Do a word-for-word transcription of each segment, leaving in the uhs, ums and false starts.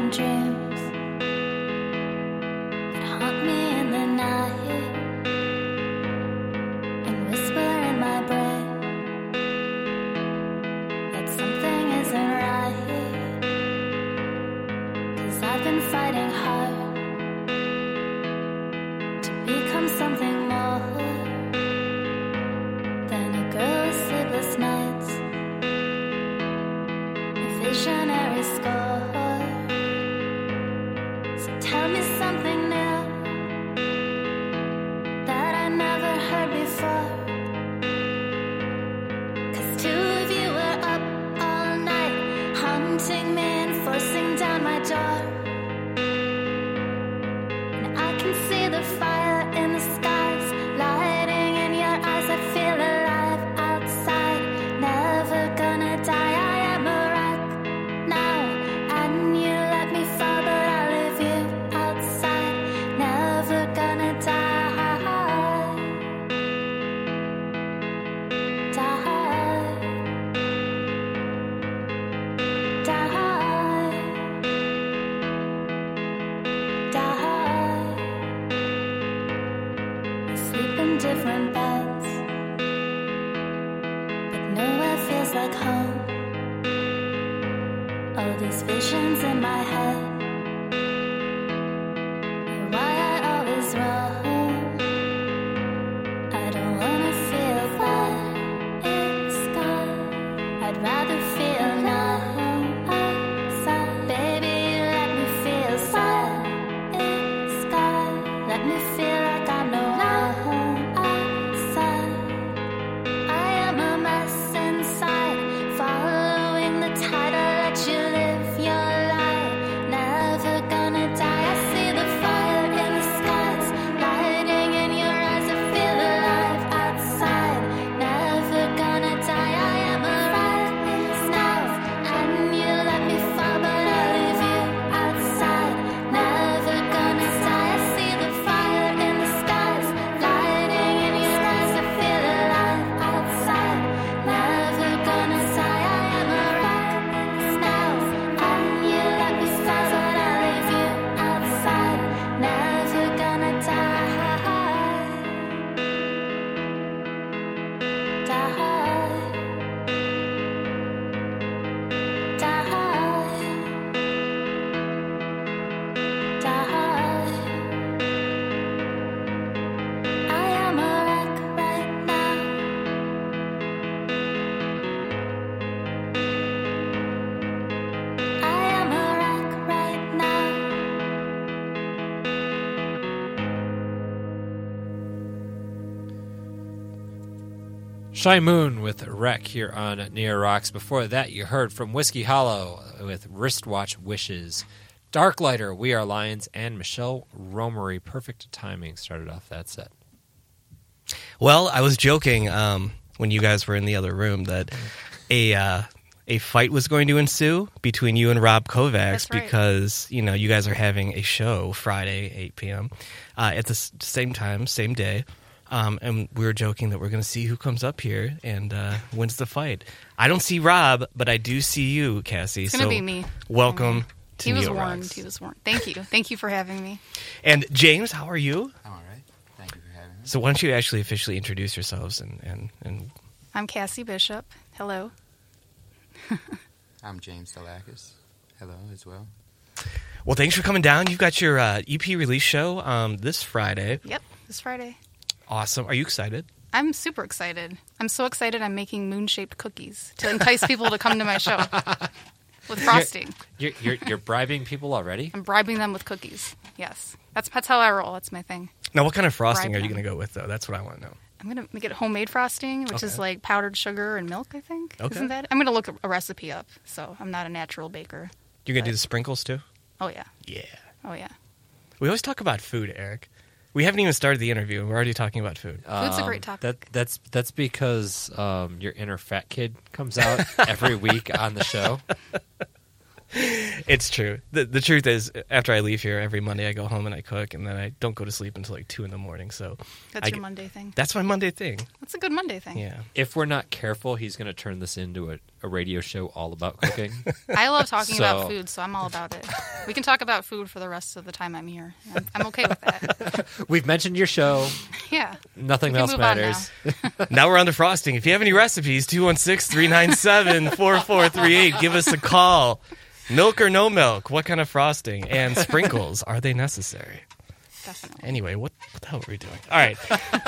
dreams that haunt me in the night and whisper in my brain that something isn't right. 'Cause I've been fighting hard to become something more than a girl with sleepless nights, a visionary score. So tell me something new that I never heard before. 'Cause two of you were up all night, haunting me and forcing down my door. And I can see the fire in the skies, lighting in your eyes. I feel alive outside, never gonna die. I am a wreck now, and you let me fall, but I leave you outside, never gonna die. Die. Die. Die. We sleep in different beds, but nowhere feels like home. All these visions in my head, and why I always roam. I don't wanna feel bad, it's gone. I'd rather feel numb outside. Baby, let me feel sad, it's gone. Let me feel like I know home outside. I am a mess inside, following the tide. I let you live your life, never gonna die. I see the fire in the skies, lighting in your eyes. I feel alive outside, never gonna die. I am a wreck now, and you let me fall, but I leave you outside, never gonna die. I see the fire in the skies, lighting in your eyes. I feel alive outside, never gonna die. I am a wreck now, and you let me fall, but I leave you outside, never gonna die. Die. Die. Die. I am a wreck right now. I am a wreck right now. Shy Moon with Wreck here on Neo Rocks. Before that, you heard from Whiskey Hollow with Wristwatch Wishes. Darklighter, We Are Lions, and Michelle Romery. Perfect timing started off that set. Well, I was joking um, when you guys were in the other room that a uh, a fight was going to ensue between you and Rob Kovacs. That's right. Because you know you guys are having a show Friday, eight p.m. Uh, at the s- same time, same day. Um, and we were joking that we're going to see who comes up here and uh, wins the fight. I don't see Rob, but I do see you, Cassie. It's going so to be me. Welcome to He was Neo warned. Rocks. He was warned. Thank you. Thank you for having me. And James, how are you? I'm all right. Thank you for having me. So why don't you actually officially introduce yourselves and, and, and I'm Cassie Bishop. Hello. I'm James Delakis. Hello as well. well, thanks for coming down. You've got your uh, E P release show um, this Friday. Yep, this Friday. Awesome. Are you excited? I'm super excited. I'm so excited I'm making moon-shaped cookies to entice people to come to my show with frosting. You're, you're, you're bribing people already? I'm bribing them with cookies. Yes. That's that's how I roll. That's my thing. Now, what kind of frosting Bribe are you them. going to go with, though? That's what I want to know. I'm going to make it homemade frosting, which is Okay. like powdered sugar and milk, I think. Okay. Isn't that? I'm going to look a recipe up, so I'm not a natural baker. You're going to do But- the sprinkles, too? Oh, yeah. Yeah. Oh, yeah. We always talk about food, Eric. We haven't even started the interview, and we're already talking about food. Food's a Um, great topic. That, that's that's because um, your inner fat kid comes out every week on the show. It's true. The the truth is, after I leave here every Monday, I go home and I cook, and then I don't go to sleep until like two in the morning. So That's I your get- Monday thing. That's my Monday thing. That's a good Monday thing. Yeah. If we're not careful, he's going to turn this into a, a radio show all about cooking. I love talking So- about food, so I'm all about it. We can talk about food for the rest of the time I'm here. I'm, I'm okay with that. We've mentioned your show. Yeah. Nothing We can else move on matters. Now we're on to frosting. If you have any recipes, two one six, three nine seven, four four three eight. Give us a call. Milk or no milk? What kind of frosting? And sprinkles, are they necessary? Definitely. Anyway, what, what the hell are we doing? All right.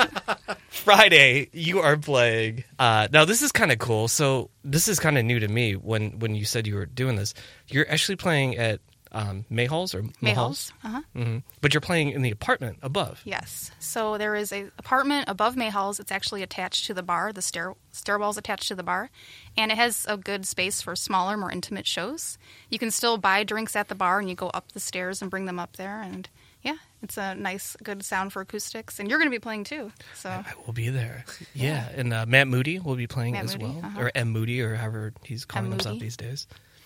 Friday, you are playing. Uh, now, this is kind of cool. So this is kind of new to me when, when you said you were doing this. You're actually playing at um, Mayhalls or Mayhalls. Uh-huh. hmm But you're playing in the apartment above. Yes. So there is a apartment above Mayhalls. It's actually attached to the bar. The stair stairwell's attached to the bar, and it has a good space for smaller, more intimate shows. You can still buy drinks at the bar, and you go up the stairs and bring them up there. And yeah, it's a nice, good sound for acoustics. And you're going to be playing too. So I will be there. Yeah, and uh, Matt Moody will be playing Matt as Moody, well, uh-huh. or M Moody, or however he's calling M. himself Moody. these days.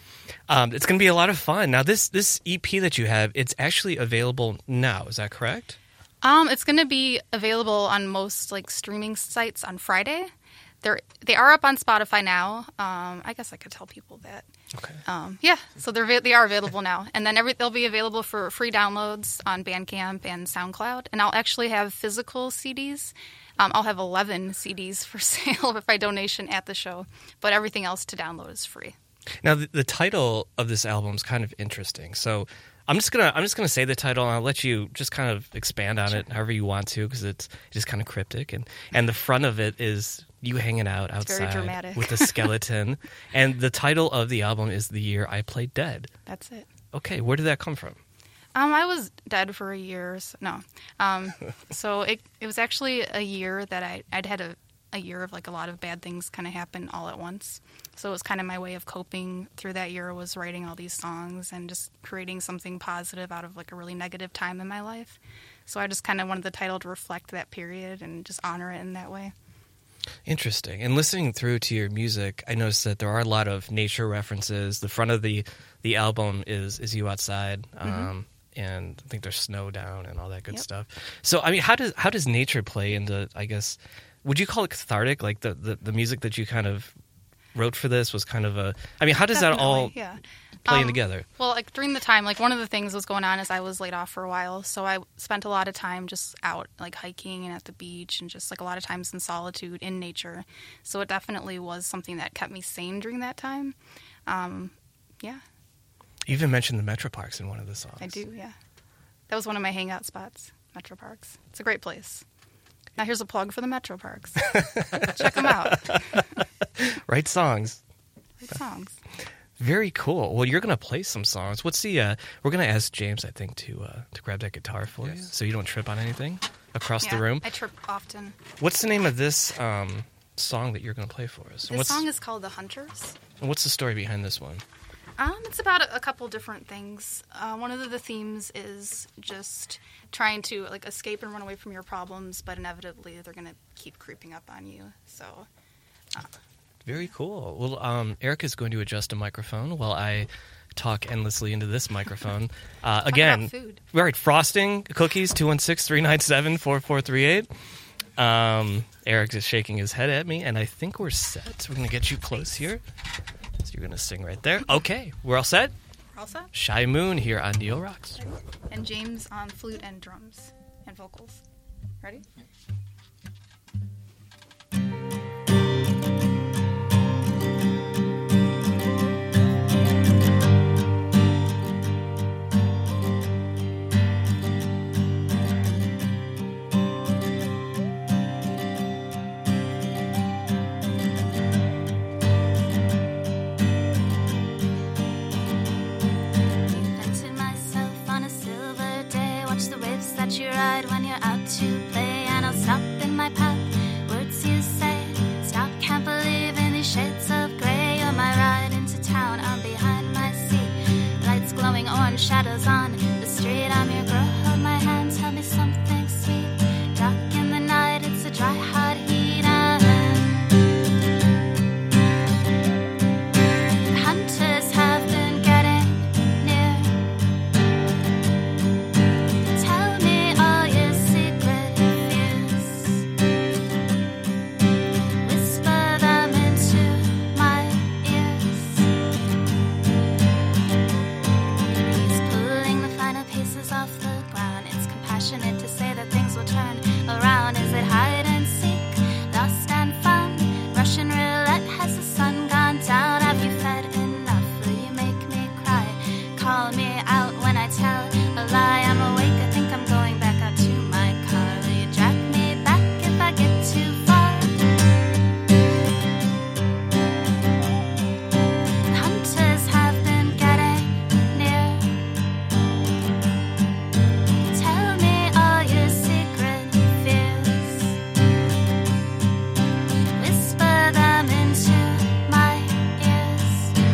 Um, it's going to be a lot of fun. Now, this this E P that you have, it's actually available now. Is that correct? Um, it's going to be available on most like streaming sites on Friday. They're they are up on Spotify now. Um, I guess I could tell people that. Okay. Um, yeah, so they're va- they are available now, and then every they'll be available for free downloads on Bandcamp and SoundCloud. And I'll actually have physical C Ds. Um, I'll have eleven C Ds for sale by donation at the show, but everything else to download is free. Now, the, the title of this album is kind of interesting. So I'm just gonna I'm just gonna say the title, and I'll let you just kind of expand on it however you want to, because it's just kind of cryptic. And and the front of it is you hanging out very outside dramatic. with a skeleton. And the title of the album is "The Year I Played Dead." That's it. Okay, where did that come from? Um, I was dead for a year. So, no, um, so it it was actually a year that I I'd had a, a year of like a lot of bad things kind of happen all at once. So it was kind of my way of coping through that year, was writing all these songs and just creating something positive out of like a really negative time in my life. So I just kind of wanted the title to reflect that period and just honor it in that way. Interesting. And listening through to your music, I noticed that there are a lot of nature references. The front of the the album is is you outside. Um, and I think there's snow down and all that good Yep. stuff. So, I mean, how does how does nature play into, I guess, would you call it cathartic? Like the, the, the music that you kind of wrote for this was kind of a, I mean, how does that all Definitely, yeah. play Um, together? Well, like during the time, like one of the things was going on is I was laid off for a while, so I spent a lot of time just out, like hiking and at the beach, and just like a lot of times in solitude in nature. So it definitely was something that kept me sane during that time. Um, yeah, You even mentioned the Metro Parks in one of the songs. I do. Yeah, that was one of my hangout spots, Metro Parks. It's a great place. Now here's a plug for the Metro Parks. Check them out. Write songs. Great songs. Very cool. Well, you're going to play some songs. What's the, uh, we're going to ask James, I think, to uh, to grab that guitar for you Yes. so you don't trip on anything across Yeah, the room. I trip often. What's the name of this um, song that you're going to play for us? And This what's, song is called The Hunters. and what's the story behind this one? Um, it's about a, a couple different things. Uh, one of the, the themes is just trying to like escape and run away from your problems, but inevitably they're going to keep creeping up on you. So, Very cool. Well, um, Eric is going to adjust a microphone while I talk endlessly into this microphone. Uh, again, about food. right, frosting, cookies, two one six, three nine seven, four four three eight. Um, Eric is shaking his head at me, and I think we're set. We're going to get you close here. So you're going to sing right there. Okay, we're all set? we're all set. Shy Moon here on Neo Rocks. And James on flute and drums and vocals. Ready? Invented myself on a silver day. Watch the waves that you ride when you're out to play. And I'll stop in my path. Words you say. Stop, can't believe in these shades of gray. You're my ride into town. I'm behind my seat. Lights glowing orange, shadows on the street. I'm your girl. Hold my hand. Tell me something sweet. Dark in the night. It's a dry, hot heat. The hunters have been getting call me out when I tell a lie. I'm awake, I think I'm going back out to my car. Will you drag me back if I get too far? Hunters have been getting near. Tell me all your secret fears. Whisper them into my ears.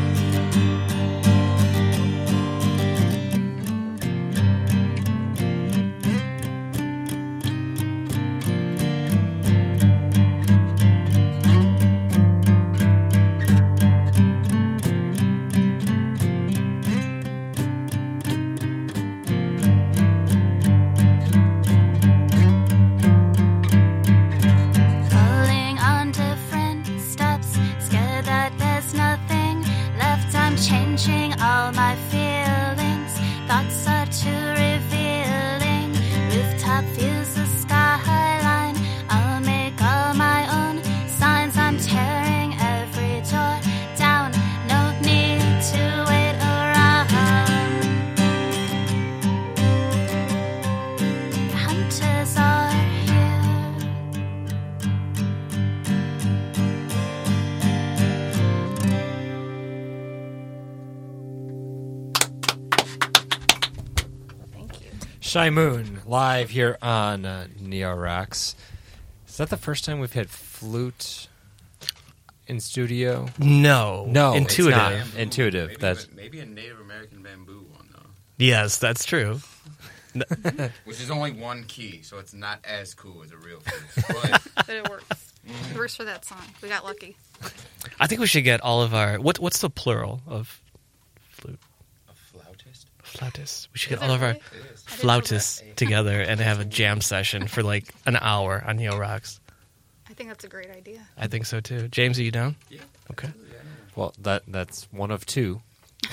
Falling on different steps, scared that there's nothing left. I'm changing all my feelings. Thoughts are too revealing. Rooftop views the skyline. I'll make all my own signs. I'm tearing every door down. No need to wait around. The hunters are here. Thank you. Shy Moon live here on uh, Neo Rocks. Is that the first time we've had flute in studio? No, No, intuitive. It's not. Intuitive. Maybe, That's maybe a Native American bamboo one though, Yes, that's true. which is only one key, so it's not as cool as a real flute. But But it works. It works for that song. We got lucky. I think we should get all of our what what's the plural of flute? a flautist? Flautists. We should get Is all it of our really? It is. I didn't know flautists together and have a jam session for like an hour on Neo Rocks. I think that's a great idea. I think so too. James, are you down? Yeah. Okay. Yeah, I know. well, that that's one of two.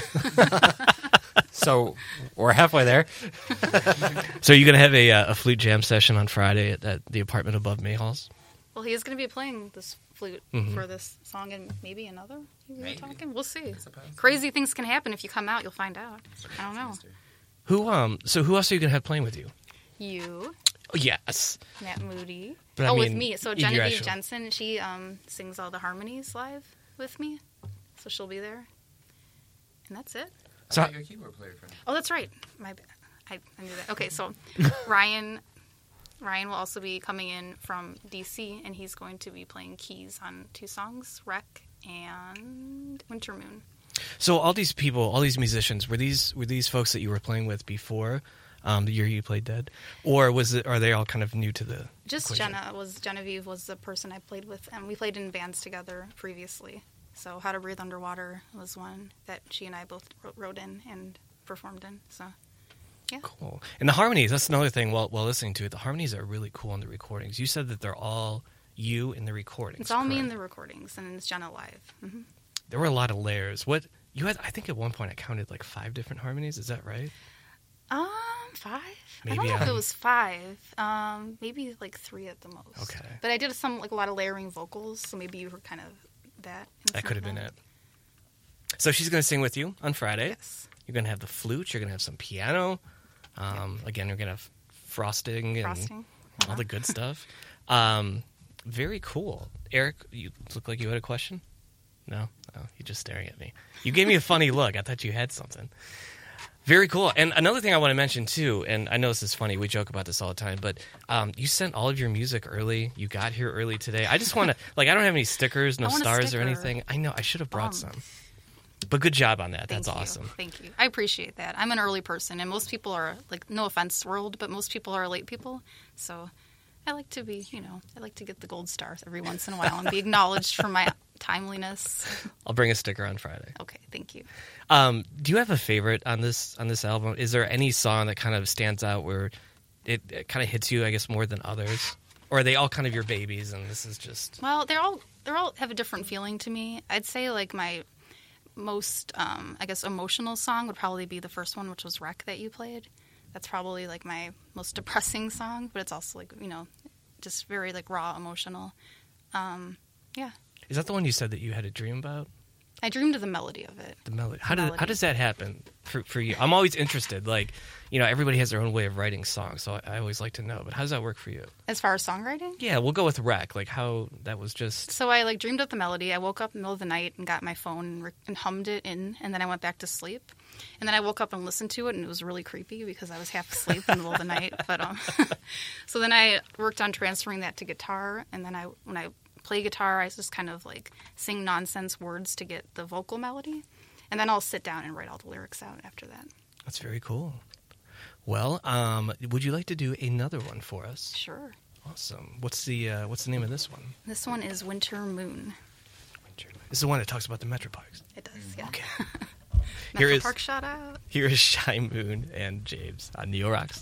So we're halfway there. So are you going to have a, uh, a flute jam session on Friday at, at the apartment above Mayhall's? Well, he is going to be playing this flute Mhm. for this song and maybe another. We were Maybe. talking. We'll see. It's a possibility. Crazy things can happen if you come out. You'll find out. I don't know. Who um so who else are you going to have playing with you? You, Oh, yes. Matt Moody. But I oh, with mean, me. So in your Genevieve actual- Jensen, she um, sings all the harmonies live with me. So she'll be there. And that's it. So- So your keyboard player friend. Oh, that's right. My bad. I, I knew that. Okay, so Ryan Ryan will also be coming in from D C, and he's going to be playing keys on two songs, Wreck and Winter Moon. So all these people, all these musicians, were these were these folks that you were playing with before um, the year you played Dead, or was it? Are they all kind of new to the? Just equation? Jenna was Genevieve was the person I played with, and we played in bands together previously. So How to Breathe Underwater was one that she and I both wrote, wrote in and performed in. So yeah, Cool. And the harmonies, that's another thing while, while listening to it. The harmonies are really cool in the recordings. You said that they're all you in the recordings. it's all me in correct? the recordings, and it's Jenna live. hmm There were a lot of layers. What you had, I think at one point I counted like five different harmonies. Is that right? Um, five. I Maybe don't know if I'm- it was five. Um, maybe like three at the most. Okay. But I did some like a lot of layering vocals, so maybe you were kind of that. in That some could have of been that. it. So she's going to sing with you on Friday. Yes. You're going to have the flute. You're going to have some piano. Um, Again, you're going to have frosting and Frosting. all the good stuff. Um, very cool. Eric, you look like you had a question? No? Oh, you're just staring at me. You gave me a funny look. I thought you had something. Very cool. And another thing I want to mention, too, and I know this is funny. We joke about this all the time, but um, you sent all of your music early. You got here early today. I just want to, like, I don't have any stickers, no I want a stars or sticker. anything. I know. I should have brought Um, some. But good job on that. Thank That's you. awesome. Thank you. I appreciate that. I'm an early person, and most people are like, no offense, world, but most people are late people. So I like to be, you know, I like to get the gold stars every once in a while and be acknowledged for my timeliness. I'll bring a sticker on Friday. Okay, thank you. Um, do you have a favorite on this on this album? Is there any song that kind of stands out where it, it kind of hits you, I guess, more than others? Or are they all kind of your babies and this is just... Well, they're all they're all have a different feeling to me. I'd say like my most, um, I guess, emotional song would probably be the first one, which was Wreck that you played. That's probably like my most depressing song, but it's also like, you know, just very like raw emotional. Um, yeah, Is that the one you said that you had a dream about? I dreamed of the melody of it. The melody. How, did, how Melody. does that happen? for for you? I'm always interested. Like, you know, everybody has their own way of writing songs, so I, I always like to know. But how does that work for you? As far as songwriting? Yeah, we'll go with Wreck. Like how that was just. So I like dreamed up the melody. I woke up in the middle of the night and got my phone and, re- and hummed it in, and then I went back to sleep. And then I woke up and listened to it, and it was really creepy because I was half asleep in the middle of the night. But um, so then I worked on transferring that to guitar, and then I when I play guitar, I just kind of like sing nonsense words to get the vocal melody, and then I'll sit down and write all the lyrics out after that. That's very cool. Well, um, would you like to do another one for us? Sure. Awesome. What's the uh, what's the name of this one? This one is Winter Moon. This is the one that talks about the Metro Parks. It does, yeah. Okay. Metro Here is- Park shout out. Here is Shy Moon and James on Neo Rocks.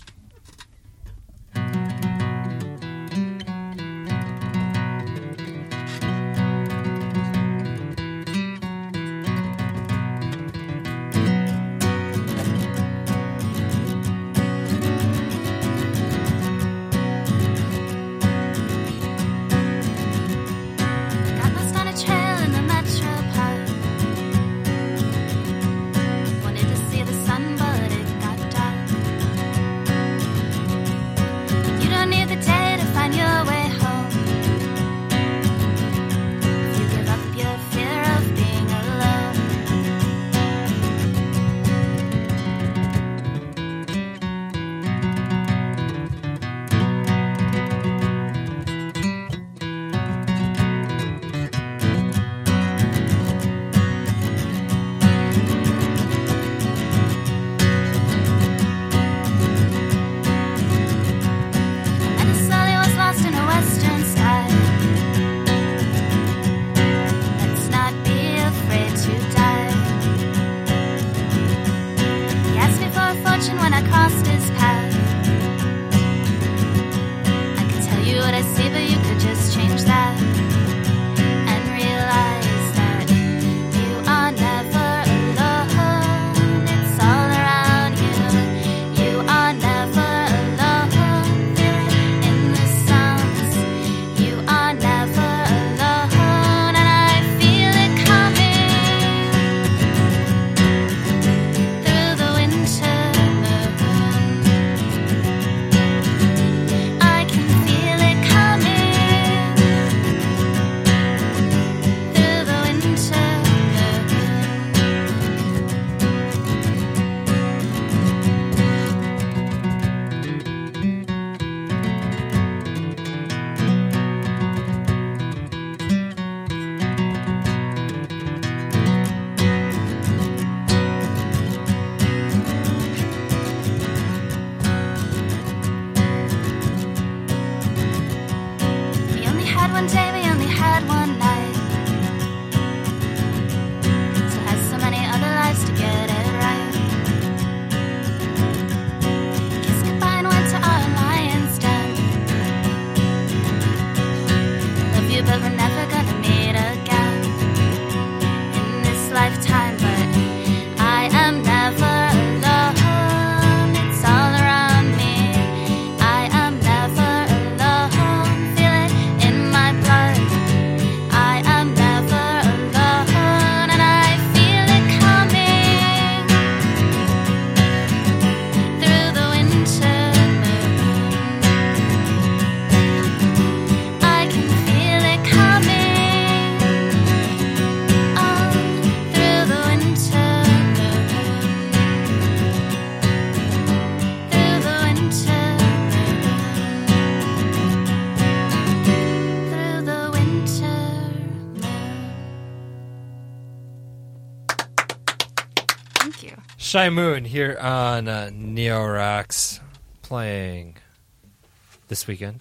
Got lost on a trail in the Metro Park. Wanted to see the sun, but it got dark. You don't need the day to find your way home. If you give up your fear of being alone. And the slowly was lost in a western sky. Let's not be afraid to die. He asked me for a fortune when I crossed his path. I could tell you what I see, but you could just change that and realize that you are never alone. It's all around you. You are never alone. In the sounds, you are never alone, and I feel it coming through the winter moon. I can feel it coming through the winter We only had one day, we only had one night. Still has so many other lives to get it right. Kissed goodbye and went to our lion's den. Love you, but we're never gonna meet again in this lifetime. But I am never alone. It's all around me. I am never alone. Feel it in my blood. I am never alone, and I feel it coming through the winter moon. I can feel it coming, oh, through the winter moon. Through the winter moon. Through the winter moon. Thank you. Shy Moon here on uh, Neo Rocks, playing this weekend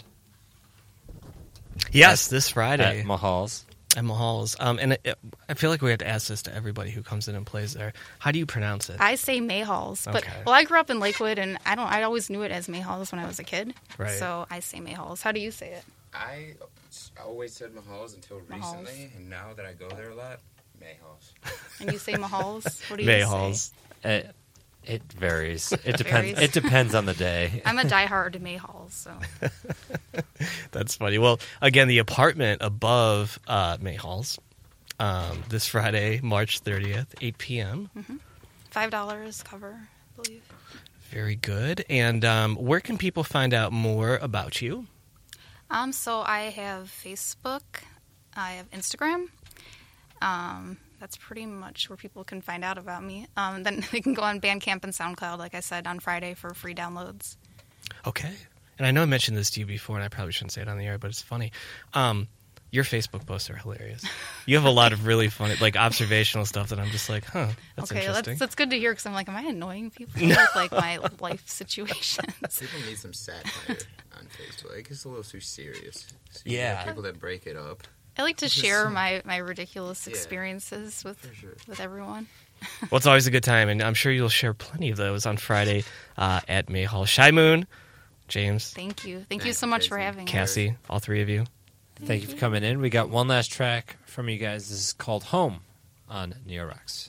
Yes, At- this Friday at Mahal's. at Mahal's. Um, and it, it- I feel like we have to ask this to everybody who comes in and plays there. How do you pronounce it? I say Mayhalls, but Okay. well, I grew up in Lakewood, and I don't. I always knew it as Mayhalls when I was a kid. Right. So I say Mayhalls. How do you say it? I always said Mahal's until Mahal's. recently, and now that I go there a lot, Mayhalls. And you say Mahalls? What do you Mayhalls. say? It, it varies. It depends. Varies. It depends on the day. I'm a diehard Mayhalls, so That's funny. Well, again, the apartment above uh, Mayhalls um, this Friday, March thirtieth, eight p.m. five dollars cover, I believe. Very good. And um, where can people find out more about you? Um, so I have Facebook, I have Instagram. Um, that's pretty much where people can find out about me. Um, then they can go on Bandcamp and SoundCloud, like I said, on Friday for free downloads. Okay. And I know I mentioned this to you before, and I probably shouldn't say it on the air, but it's funny. Um, your Facebook posts are hilarious. You have a lot of really funny, like, observational stuff that I'm just like, huh, that's okay, interesting. that's, that's good to hear, because I'm like, am I annoying people with, like, my life situations? People need some satire on Facebook. Like, it's a little too serious. So you Yeah. have people that break it up. I like to share my, my ridiculous Yeah. experiences with For sure. with everyone. Well, it's always a good time, and I'm sure you'll share plenty of those on Friday uh, at May Hall. Shy Moon, James, Thank you. Thank you Thanks, so much for Casey. having me. Cassie, all three of you. Thank you for coming in. We got one last track from you guys. This is called Home on Neo Rocks.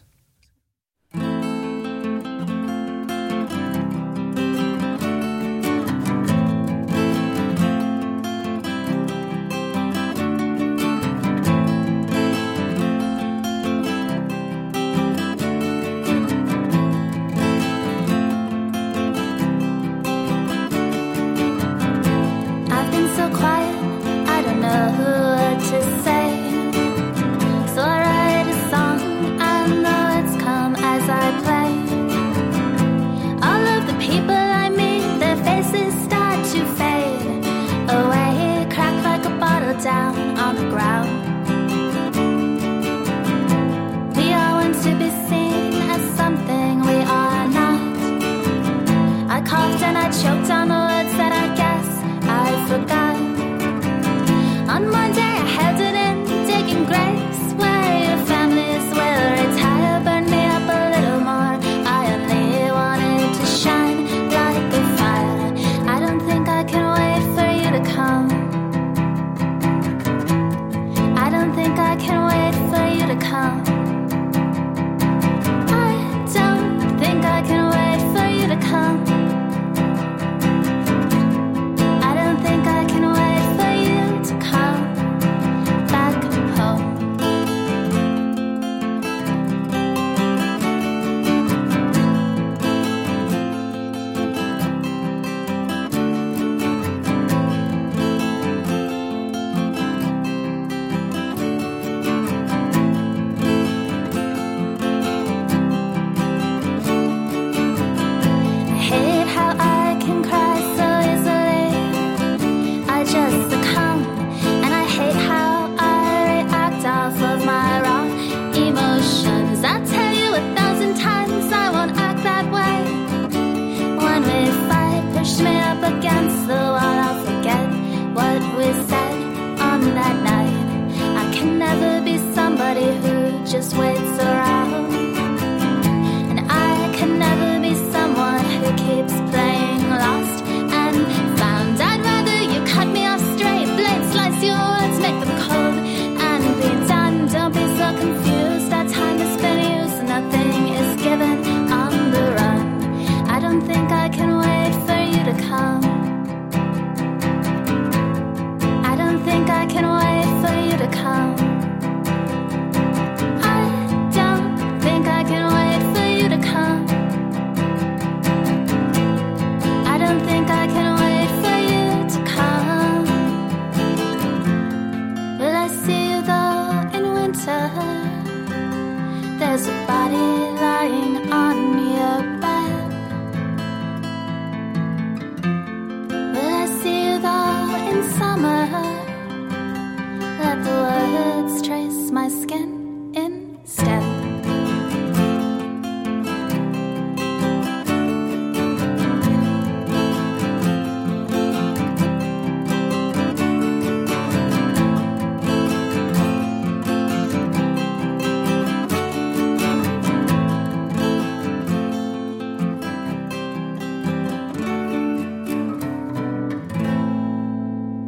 I've been so quiet, I don't know what to say. So I write a song, I know it's come as I play. All of the people I meet, their faces start to fade away. Cracked like a bottle down on the ground.